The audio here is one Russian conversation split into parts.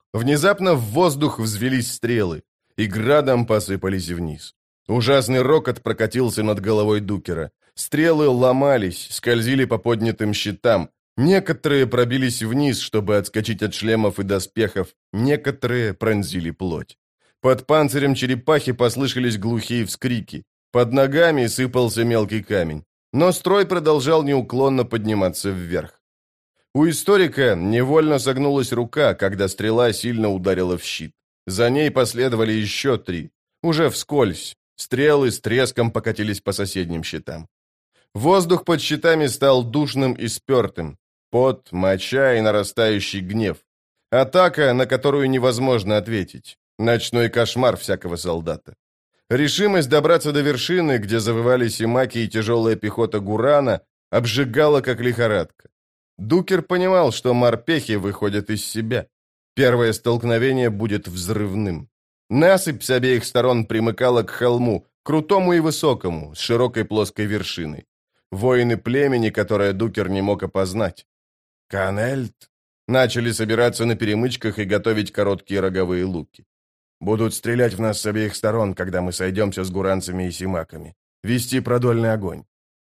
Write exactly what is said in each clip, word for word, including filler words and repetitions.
Внезапно в воздух взвелись стрелы, и градом посыпались вниз. Ужасный рокот прокатился над головой Дукера. Стрелы ломались, скользили по поднятым щитам. Некоторые пробились вниз, чтобы отскочить от шлемов и доспехов, некоторые пронзили плоть. Под панцирем черепахи послышались глухие вскрики. Под ногами сыпался мелкий камень. Но строй продолжал неуклонно подниматься вверх. У историка невольно согнулась рука, когда стрела сильно ударила в щит. За ней последовали еще три. Уже вскользь. Стрелы с треском покатились по соседним щитам. Воздух под щитами стал душным и спертым. Пот, моча и нарастающий гнев. Атака, на которую невозможно ответить. Ночной кошмар всякого солдата. Решимость добраться до вершины, где завывали симаки и тяжелая пехота Гурана, обжигала, как лихорадка. Дукер понимал, что морпехи выходят из себя. Первое столкновение будет взрывным. Насыпь с обеих сторон примыкала к холму, крутому и высокому, с широкой плоской вершиной. Воины племени, которое Дукер не мог опознать. «Канельт?» Начали собираться на перемычках и готовить короткие роговые луки. «Будут стрелять в нас с обеих сторон, когда мы сойдемся с гуранцами и симаками. Вести продольный огонь».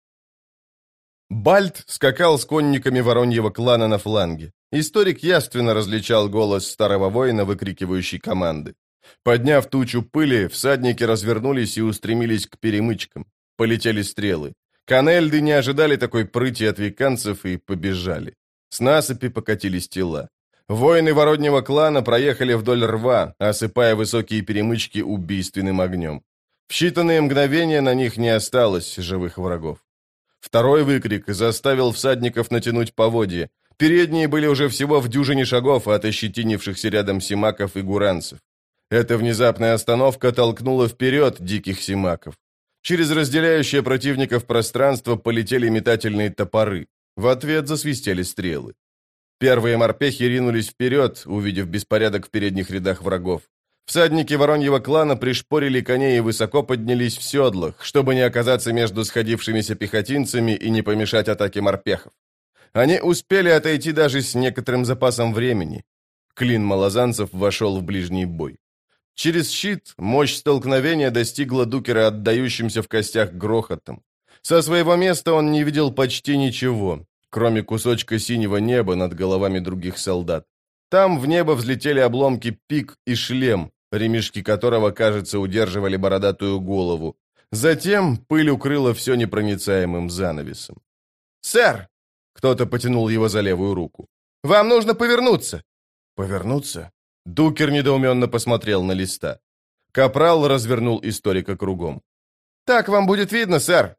Бальт скакал с конниками вороньего клана на фланге. Историк явственно различал голос старого воина, выкрикивающий команды. Подняв тучу пыли, всадники развернулись и устремились к перемычкам. Полетели стрелы. Канельды не ожидали такой прыти от виканцев и побежали. С насыпи покатились тела. Воины вороньего клана проехали вдоль рва, осыпая высокие перемычки убийственным огнем. В считанные мгновения на них не осталось живых врагов. Второй выкрик заставил всадников натянуть поводья. Передние были уже всего в дюжине шагов от ощетинившихся рядом симаков и гуранцев. Эта внезапная остановка толкнула вперед диких симаков. Через разделяющее противников пространство полетели метательные топоры. В ответ засвистели стрелы. Первые морпехи ринулись вперед, увидев беспорядок в передних рядах врагов. Всадники вороньего клана пришпорили коней и высоко поднялись в седлах, чтобы не оказаться между сходившимися пехотинцами и не помешать атаке морпехов. Они успели отойти даже с некоторым запасом времени. Клин малозанцев вошел в ближний бой. Через щит мощь столкновения достигла Дукера отдающимся в костях грохотом. Со своего места он не видел почти ничего, кроме кусочка синего неба над головами других солдат. Там в небо взлетели обломки пик и шлем, ремешки которого, кажется, удерживали бородатую голову. Затем пыль укрыла все непроницаемым занавесом. «Сэр!» — кто-то потянул его за левую руку. «Вам нужно повернуться!» «Повернуться?» Дукер недоуменно посмотрел на листа. Капрал развернул историка кругом. «Так вам будет видно, сэр!»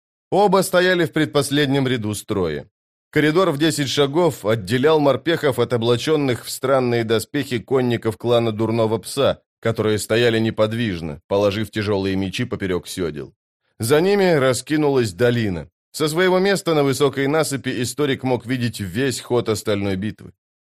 Оба стояли в предпоследнем ряду строя. Коридор в десять шагов отделял морпехов от облаченных в странные доспехи конников клана Дурного Пса, которые стояли неподвижно, положив тяжелые мечи поперек седел. За ними раскинулась долина. Со своего места на высокой насыпи историк мог видеть весь ход остальной битвы.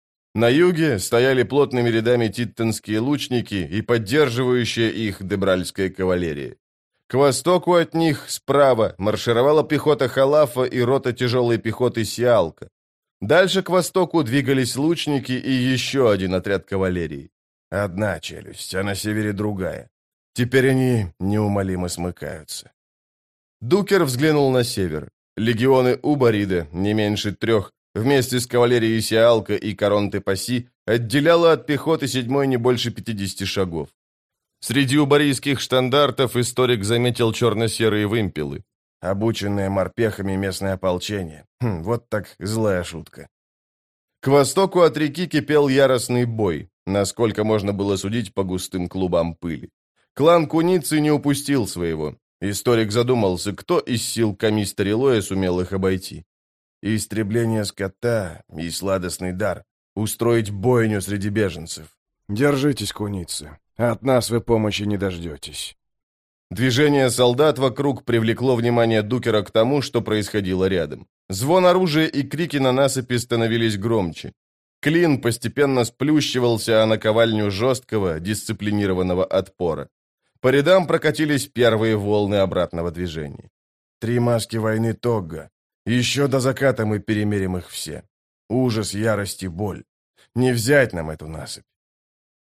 На юге стояли плотными рядами титтонские лучники и поддерживающая их дебральская кавалерия. К востоку от них, справа, маршировала пехота Халафа и рота тяжелой пехоты Сиалка. Дальше к востоку двигались лучники и еще один отряд кавалерии. Одна челюсть, а на севере другая. Теперь они неумолимо смыкаются. Дукер взглянул на север. Легионы Убарида, не меньше трех, вместе с кавалерией Сиалка и Коронты-Паси, отделяло от пехоты седьмой не больше пятидесяти шагов. Среди убарийских штандартов историк заметил черно-серые вымпелы. Обученное морпехами местное ополчение. Хм, вот так злая шутка. К востоку от реки кипел яростный бой, насколько можно было судить по густым клубам пыли. Клан Куницы не упустил своего. Историк задумался, кто из сил Камистарилоя сумел их обойти. Истребление скота и сладостный дар. Устроить бойню среди беженцев. Держитесь, Куницы. От нас вы помощи не дождетесь. Движение солдат вокруг привлекло внимание Дукера к тому, что происходило рядом. Звон оружия и крики на насыпи становились громче. Клин постепенно сплющивался о наковальню жесткого, дисциплинированного отпора. По рядам прокатились первые волны обратного движения. Три маски войны Тогга. Еще до заката мы перемерим их все. Ужас, ярость и боль. Не взять нам эту насыпь.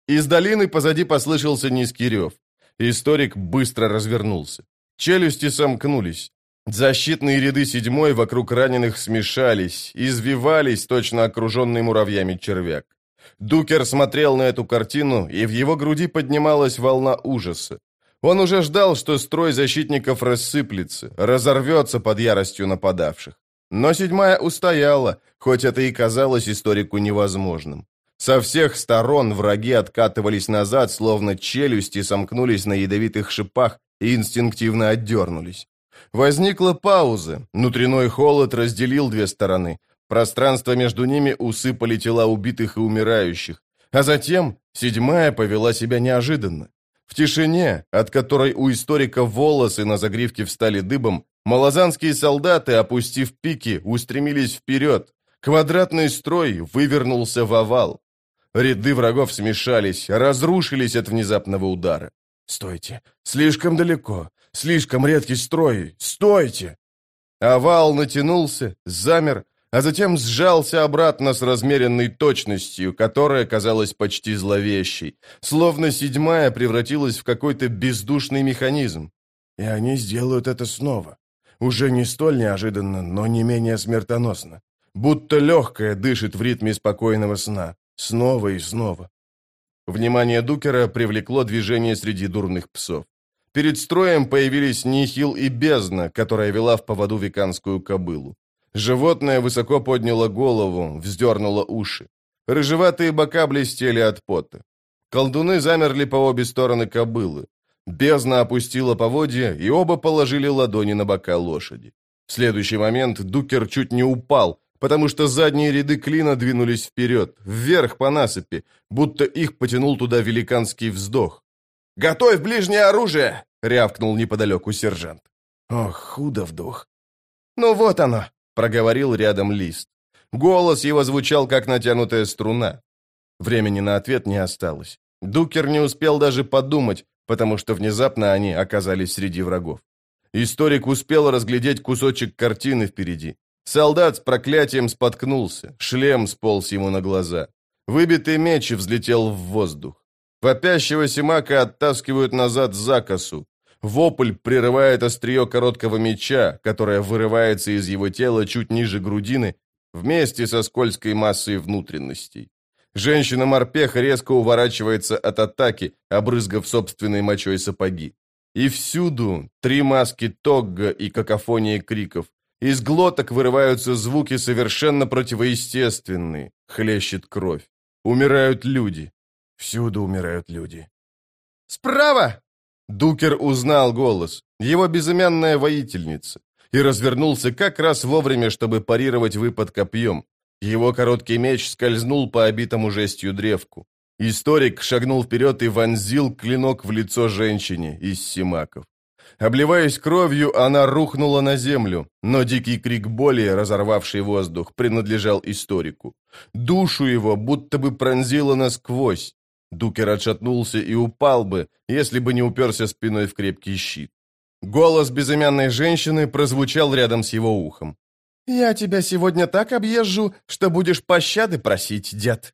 Из долины позади послышался низкий рев. Историк быстро развернулся. Челюсти сомкнулись. Защитные ряды седьмой вокруг раненых смешались, извивались, точно окруженный муравьями червяк. Дукер смотрел на эту картину, и в его груди поднималась волна ужаса. Он уже ждал, что строй защитников рассыплется, разорвется под яростью нападавших. Но седьмая устояла, хоть это и казалось историку невозможным. Со всех сторон враги откатывались назад, словно челюсти сомкнулись на ядовитых шипах и инстинктивно отдернулись. Возникла пауза, внутренний холод разделил две стороны. Пространство между ними усыпали тела убитых и умирающих. А затем седьмая повела себя неожиданно. В тишине, от которой у историка волосы на загривке встали дыбом, малозанские солдаты, опустив пики, устремились вперед. Квадратный строй вывернулся в овал. Ряды врагов смешались, разрушились от внезапного удара. «Стойте! Слишком далеко! Слишком редкий строй! Стойте!» Овал натянулся, замер, а затем сжался обратно с размеренной точностью, которая казалась почти зловещей, словно седьмая превратилась в какой-то бездушный механизм. И они сделают это снова. Уже не столь неожиданно, но не менее смертоносно. Будто легкое дышит в ритме спокойного сна. Снова и снова. Внимание Дукера привлекло движение среди дурных псов. Перед строем появились Нихил и Бездна, которая вела в поводу веканскую кобылу. Животное высоко подняло голову, вздернуло уши. Рыжеватые бока блестели от пота. Колдуны замерли по обе стороны кобылы. Бездна опустила поводья, и оба положили ладони на бока лошади. В следующий момент Дукер чуть не упал, потому что задние ряды клина двинулись вперед, вверх по насыпи, будто их потянул туда великанский вздох. «Готовь ближнее оружие!» — рявкнул неподалеку сержант. Ох, худо вдох. «Ну вот оно!» — проговорил рядом Лист. Голос его звучал, как натянутая струна. Времени на ответ не осталось. Дукер не успел даже подумать, потому что внезапно они оказались среди врагов. Историк успел разглядеть кусочек картины впереди. Солдат с проклятием споткнулся, шлем сполз ему на глаза. Выбитый меч взлетел в воздух. Вопящего Симака оттаскивают назад за косу. Вопль прерывает острие короткого меча, которое вырывается из его тела чуть ниже грудины, вместе со скользкой массой внутренностей. Женщина-морпех резко уворачивается от атаки, обрызгав собственной мочой сапоги. И всюду три маски Тогга и какофония криков. Из глоток вырываются звуки совершенно противоестественные. Хлещет кровь. Умирают люди. Всюду умирают люди. «Справа!» Дукер узнал голос. Его безымянная воительница. И развернулся как раз вовремя, чтобы парировать выпад копьем. Его короткий меч скользнул по обитому жестью древку. Историк шагнул вперед и вонзил клинок в лицо женщине из Симаков. Обливаясь кровью, она рухнула на землю, но дикий крик боли, разорвавший воздух, принадлежал историку. Душу его будто бы пронзило насквозь. Дукер отшатнулся и упал бы, если бы не уперся спиной в крепкий щит. Голос безымянной женщины прозвучал рядом с его ухом. «Я тебя сегодня так объезжу, что будешь пощады просить, дед».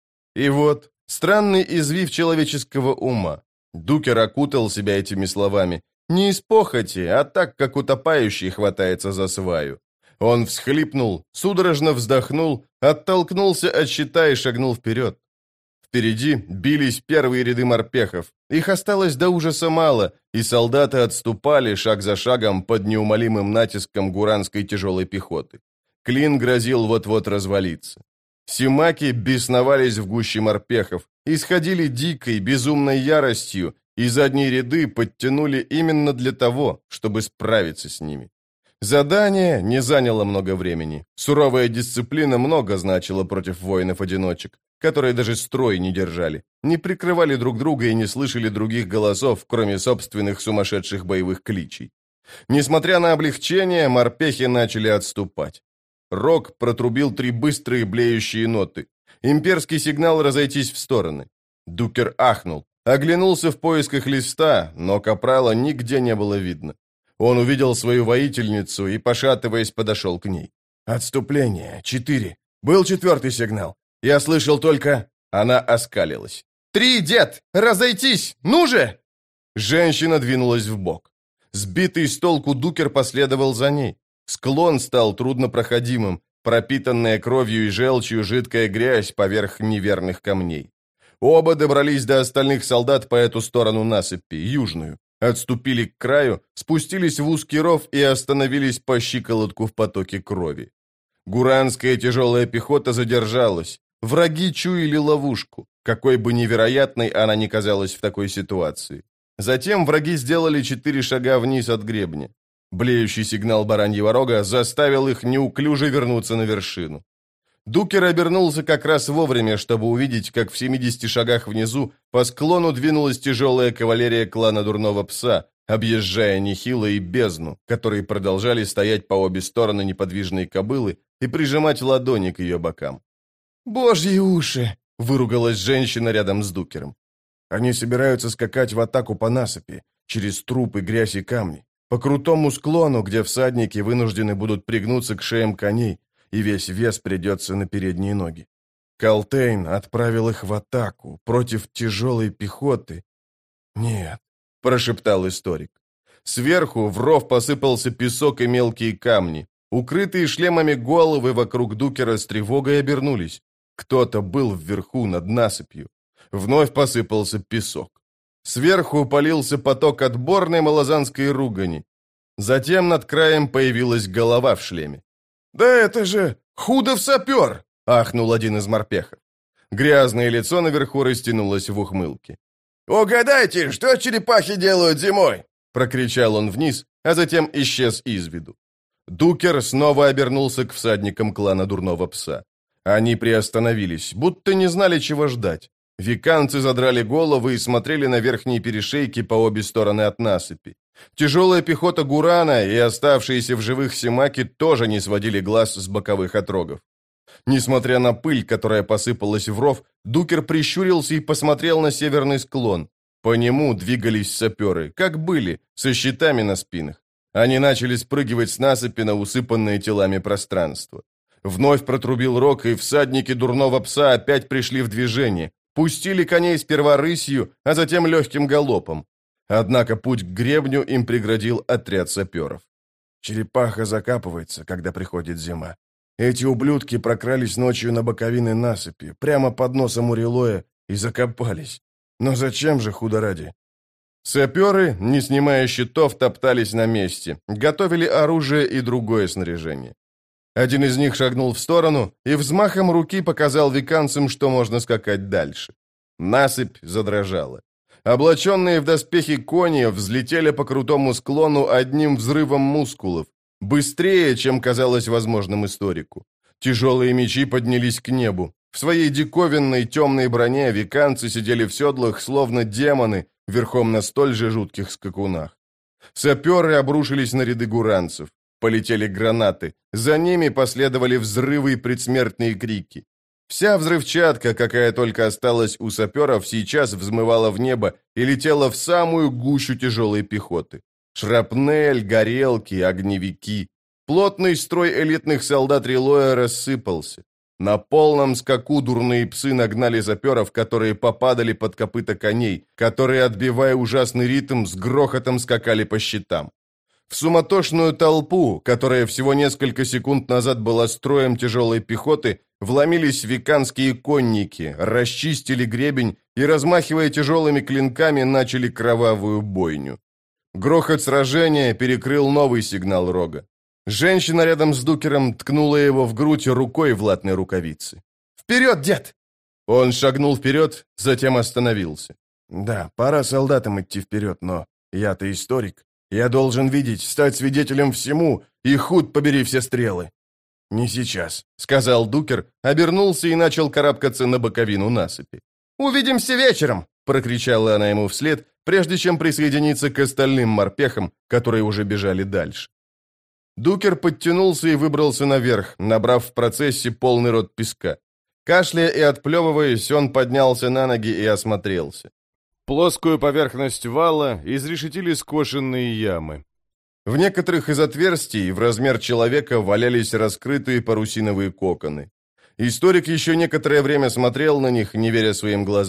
И вот странный извив человеческого ума. Дукер окутал себя этими словами. Не из похоти, а так, как утопающий хватается за сваю. Он всхлипнул, судорожно вздохнул, оттолкнулся от щита и шагнул вперед. Впереди бились первые ряды морпехов. Их осталось до ужаса мало, и солдаты отступали шаг за шагом под неумолимым натиском гуранской тяжелой пехоты. Клин грозил вот-вот развалиться. Симаки бесновались в гуще морпехов, исходили дикой, безумной яростью, и задние ряды подтянули именно для того, чтобы справиться с ними. Задание не заняло много времени. Суровая дисциплина много значила против воинов-одиночек, которые даже строй не держали, не прикрывали друг друга и не слышали других голосов, кроме собственных сумасшедших боевых кличей. Несмотря на облегчение, морпехи начали отступать. Рог протрубил три быстрые блеющие ноты. Имперский сигнал разойтись в стороны. Дукер ахнул, оглянулся в поисках Листа, но капрала нигде не было видно. Он увидел свою воительницу и, пошатываясь, подошел к ней. «Отступление. Четыре. Был четвертый сигнал. Я слышал только...» Она оскалилась. «Три, дед! Разойтись! Ну же!» Женщина двинулась вбок. Сбитый с толку Дукер последовал за ней. Склон стал труднопроходимым, пропитанная кровью и желчью жидкая грязь поверх неверных камней. Оба добрались до остальных солдат по эту сторону насыпи, южную. Отступили к краю, спустились в узкий ров и остановились по щиколотку в потоке крови. Гуранская тяжелая пехота задержалась. Враги чуяли ловушку, какой бы невероятной она ни казалась в такой ситуации. Затем враги сделали четыре шага вниз от гребня. Блеющий сигнал бараньего рога заставил их неуклюже вернуться на вершину. Дукер обернулся как раз вовремя, чтобы увидеть, как в семидесяти шагах внизу по склону двинулась тяжелая кавалерия клана Дурного Пса, объезжая Нихила и бездну, которые продолжали стоять по обе стороны неподвижной кобылы и прижимать ладони к ее бокам. «Божьи уши!» — выругалась женщина рядом с Дукером. «Они собираются скакать в атаку по насыпи, через трупы, грязь и камни, по крутому склону, где всадники вынуждены будут пригнуться к шеям коней, и весь вес придется на передние ноги. Калтейн отправил их в атаку против тяжелой пехоты». «Нет», — прошептал историк. Сверху в ров посыпался песок и мелкие камни. Укрытые шлемами головы вокруг Дукера с тревогой обернулись. Кто-то был вверху, над насыпью. Вновь посыпался песок. Сверху полился поток отборной малозанской ругани. Затем над краем появилась голова в шлеме. «Да это же Худов-сапер!» — ахнул один из морпехов. Грязное лицо наверху растянулось в ухмылке. «Угадайте, что черепахи делают зимой?» — прокричал он вниз, а затем исчез из виду. Дукер снова обернулся к всадникам клана Дурного Пса. Они приостановились, будто не знали, чего ждать. Виканцы задрали головы и смотрели на верхние перешейки по обе стороны от насыпи. Тяжелая пехота Гурана и оставшиеся в живых семаки тоже не сводили глаз с боковых отрогов. Несмотря на пыль, которая посыпалась в ров, Дукер прищурился и посмотрел на северный склон. По нему двигались саперы, как были, со щитами на спинах. Они начали спрыгивать с насыпи на усыпанное телами пространство. Вновь протрубил рог, и всадники Дурного Пса опять пришли в движение. Пустили коней сперва рысью, а затем легким галопом. Однако путь к гребню им преградил отряд саперов. Черепаха закапывается, когда приходит зима. Эти ублюдки прокрались ночью на боковины насыпи, прямо под носом у Рилоя, и закопались. Но зачем же, худо ради? Саперы, не снимая щитов, топтались на месте, готовили оружие и другое снаряжение. Один из них шагнул в сторону и взмахом руки показал виканцам, что можно скакать дальше. Насыпь задрожала. Облаченные в доспехи кони взлетели по крутому склону одним взрывом мускулов, быстрее, чем казалось возможным историку. Тяжелые мечи поднялись к небу. В своей диковинной темной броне виканцы сидели в седлах, словно демоны, верхом на столь же жутких скакунах. Саперы обрушились на ряды гуранцев. Полетели гранаты. За ними последовали взрывы и предсмертные крики. Вся взрывчатка, какая только осталась у саперов, сейчас взмывала в небо и летела в самую гущу тяжелой пехоты. Шрапнель, горелки, огневики. Плотный строй элитных солдат Рилоя рассыпался. На полном скаку дурные псы нагнали саперов, которые попадали под копыта коней, которые, отбивая ужасный ритм, с грохотом скакали по щитам. В суматошную толпу, которая всего несколько секунд назад была строем тяжелой пехоты, вломились виканские конники, расчистили гребень и, размахивая тяжелыми клинками, начали кровавую бойню. Грохот сражения перекрыл новый сигнал рога. Женщина рядом с Дукером ткнула его в грудь рукой в латной рукавице. «Вперед, дед!» Он шагнул вперед, затем остановился. «Да, пора солдатам идти вперед, но я-то историк. Я должен видеть, стать свидетелем всему, и худ побери все стрелы». «Не сейчас», — сказал Дукер, обернулся и начал карабкаться на боковину насыпи. «Увидимся вечером!» — прокричала она ему вслед, прежде чем присоединиться к остальным морпехам, которые уже бежали дальше. Дукер подтянулся и выбрался наверх, набрав в процессе полный рот песка. Кашляя и отплевываясь, он поднялся на ноги и осмотрелся. Плоскую поверхность вала изрешетили скошенные ямы. В некоторых из отверстий в размер человека валялись раскрытые парусиновые коконы. Историк еще некоторое время смотрел на них, не веря своим глазам,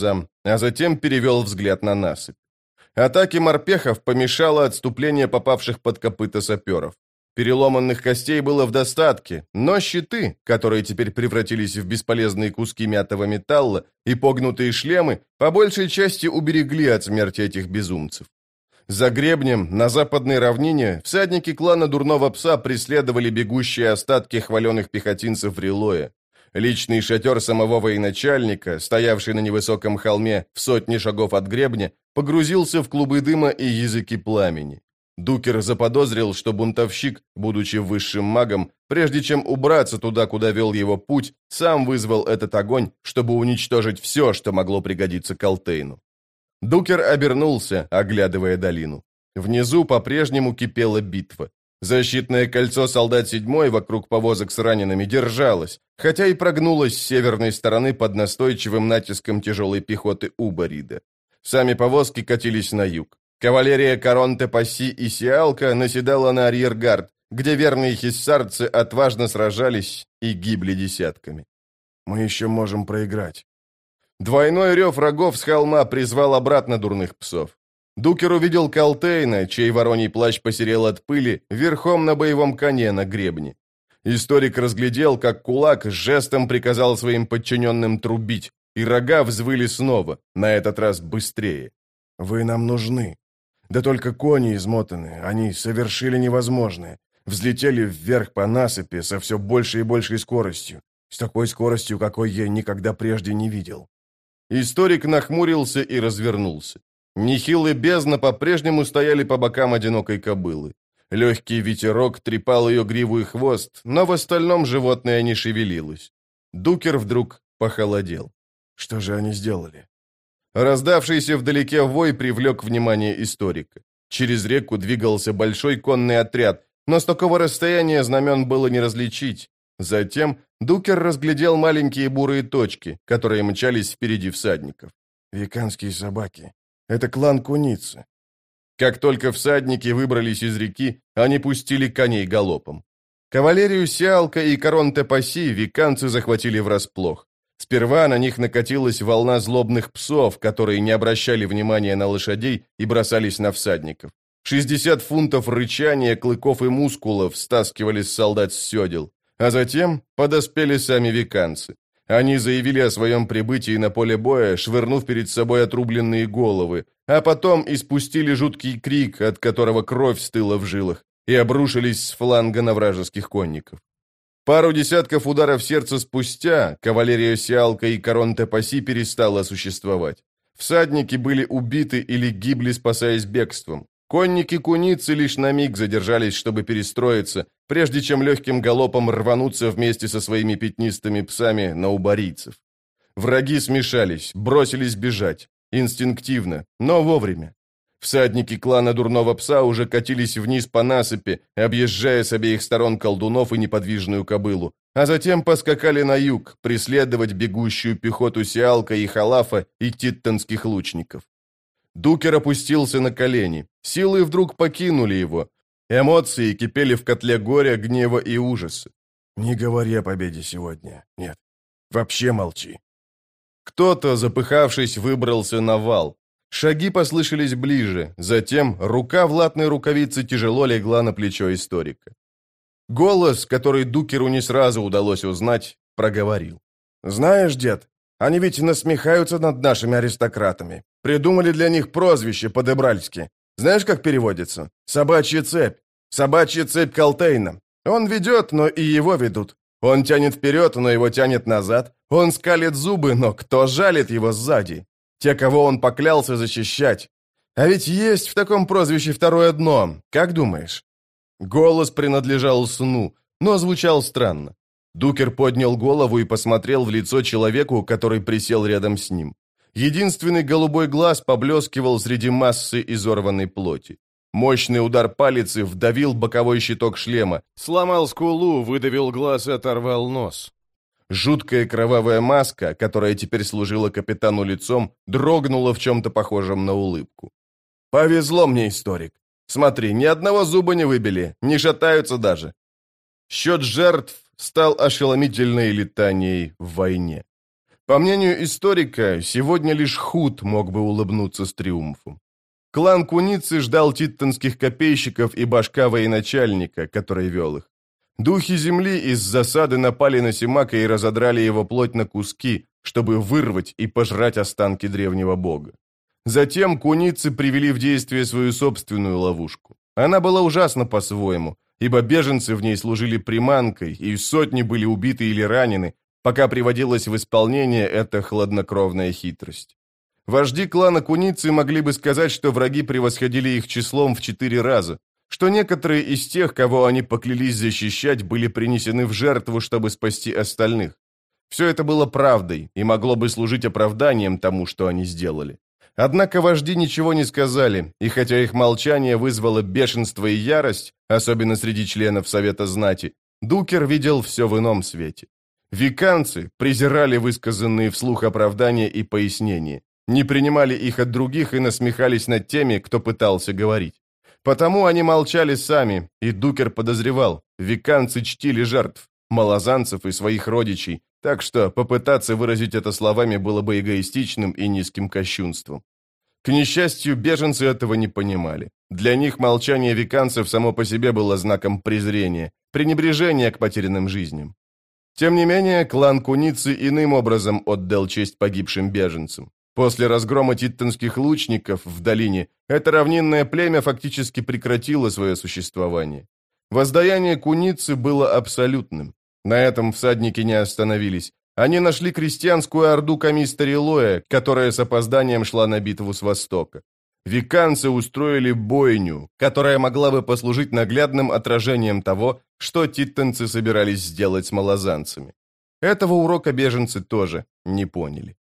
а затем перевел взгляд на насыпь. Атаке морпехов помешало отступление попавших под копыта саперов. Переломанных костей было в достатке, но щиты, которые теперь превратились в бесполезные куски мятого металла, и погнутые шлемы, по большей части уберегли от смерти этих безумцев. За гребнем, на западной равнине, всадники клана Дурного Пса преследовали бегущие остатки хваленых пехотинцев Рилоя. Личный шатер самого военачальника, стоявший на невысоком холме в сотне шагов от гребня, погрузился в клубы дыма и языки пламени. Дукер заподозрил, что бунтовщик, будучи высшим магом, прежде чем убраться туда, куда вел его путь, сам вызвал этот огонь, чтобы уничтожить все, что могло пригодиться Калтейну. Дукер обернулся, оглядывая долину. Внизу по-прежнему кипела битва. Защитное кольцо солдат седьмой вокруг повозок с ранеными держалось, хотя и прогнулось с северной стороны под настойчивым натиском тяжелой пехоты Убарида. Сами повозки катились на юг. Кавалерия Коронте Пасси и Сиалка наседала на арьергард, где верные хиссарцы отважно сражались и гибли десятками. «Мы еще можем проиграть». Двойной рев врагов с холма призвал обратно Дурных Псов. Дукер увидел Калтейна, чей вороний плащ посерел от пыли, верхом на боевом коне на гребне. Историк разглядел, как кулак жестом приказал своим подчиненным трубить, и рога взвыли снова, на этот раз быстрее. «Вы нам нужны. Да только кони измотаны, они совершили невозможное. Взлетели вверх по насыпи со все большей и большей скоростью. С такой скоростью, какой я никогда прежде не видел». Историк нахмурился и развернулся. Нихил и бездна по-прежнему стояли по бокам одинокой кобылы. Легкий ветерок трепал ее гриву и хвост, но в остальном животное не шевелилось. Дукер вдруг похолодел. Что же они сделали? Раздавшийся вдалеке вой привлек внимание историка. Через реку двигался большой конный отряд, но с такого расстояния знамен было не различить. Затем Дукер разглядел маленькие бурые точки, которые мчались впереди всадников. Веканские собаки. Это клан Куницы. Как только всадники выбрались из реки, они пустили коней галопом. Кавалерию Сиалка и Коронте Пасси веканцы захватили врасплох. Сперва на них накатилась волна злобных псов, которые не обращали внимания на лошадей и бросались на всадников. шестьдесят фунтов рычания, клыков и мускулов стаскивали с солдат с седел. А затем подоспели сами веканцы. Они заявили о своем прибытии на поле боя, швырнув перед собой отрубленные головы, а потом испустили жуткий крик, от которого кровь стыла в жилах, и обрушились с фланга на вражеских конников. Пару десятков ударов сердца спустя кавалерия Сиалка и Коронте Пасси перестала существовать. Всадники были убиты или гибли, спасаясь бегством. Конники Куницы лишь на миг задержались, чтобы перестроиться, прежде чем легким галопом рвануться вместе со своими пятнистыми псами на убарийцев. Враги смешались, бросились бежать. Инстинктивно, но вовремя. Всадники клана Дурного Пса уже катились вниз по насыпи, объезжая с обеих сторон колдунов и неподвижную кобылу, а затем поскакали на юг, преследовать бегущую пехоту Сиалка и Халафа и титтонских лучников. Дукер опустился на колени. Силы вдруг покинули его. Эмоции кипели в котле горя, гнева и ужаса. «Не говори о победе сегодня. Нет. Вообще молчи». Кто-то, запыхавшись, выбрался на вал. Шаги послышались ближе. Затем рука в латной рукавице тяжело легла на плечо историка. Голос, который Дукеру не сразу удалось узнать, проговорил. «Знаешь, дед, они ведь насмехаются над нашими аристократами. Придумали для них прозвище по-дебральски. Знаешь, как переводится? Собачья цепь. Собачья цепь Калтейна. Он ведет, но и его ведут. Он тянет вперед, но его тянет назад. Он скалит зубы, но кто жалит его сзади? Те, кого он поклялся защищать. А ведь есть в таком прозвище второе дно. Как думаешь?» Голос принадлежал сну, но звучал странно. Дукер поднял голову и посмотрел в лицо человеку, который присел рядом с ним. Единственный голубой глаз поблескивал среди массы изорванной плоти. Мощный удар палицы вдавил боковой щиток шлема, сломал скулу, выдавил глаз и оторвал нос. Жуткая кровавая маска, которая теперь служила капитану лицом, дрогнула в чем-то похожем на улыбку. «Повезло мне, историк. Смотри, ни одного зуба не выбили, не шатаются даже». Счет жертв стал ошеломительной летанией в войне. По мнению историка, сегодня лишь Худ мог бы улыбнуться с триумфом. Клан Куницы ждал титтонских копейщиков и башка военачальника, который вел их. Духи земли из засады напали на Симака и разодрали его плоть на куски, чтобы вырвать и пожрать останки древнего бога. Затем Куницы привели в действие свою собственную ловушку. Она была ужасна по-своему, ибо беженцы в ней служили приманкой, и сотни были убиты или ранены, пока приводилась в исполнение эта хладнокровная хитрость. Вожди клана Куницы могли бы сказать, что враги превосходили их числом в четыре раза, что некоторые из тех, кого они поклялись защищать, были принесены в жертву, чтобы спасти остальных. Все это было правдой и могло бы служить оправданием тому, что они сделали. Однако вожди ничего не сказали, и хотя их молчание вызвало бешенство и ярость, особенно среди членов Совета Знати, Дукер видел все в ином свете. Виканцы презирали высказанные вслух оправдания и пояснения, не принимали их от других и насмехались над теми, кто пытался говорить. Потому они молчали сами, и Дукер подозревал, виканцы чтили жертв, малозанцев и своих родичей, так что попытаться выразить это словами было бы эгоистичным и низким кощунством. К несчастью, беженцы этого не понимали. Для них молчание виканцев само по себе было знаком презрения, пренебрежения к потерянным жизням. Тем не менее, клан Куницы иным образом отдал честь погибшим беженцам. После разгрома титтонских лучников в долине это равнинное племя фактически прекратило свое существование. Воздаяние Куницы было абсолютным. На этом всадники не остановились. Они нашли крестьянскую орду Камистарилоя, которая с опозданием шла на битву с востока. Виканцы устроили бойню, которая могла бы послужить наглядным отражением того, что титтонцы собирались сделать с малозанцами. Этого урока беженцы тоже не поняли.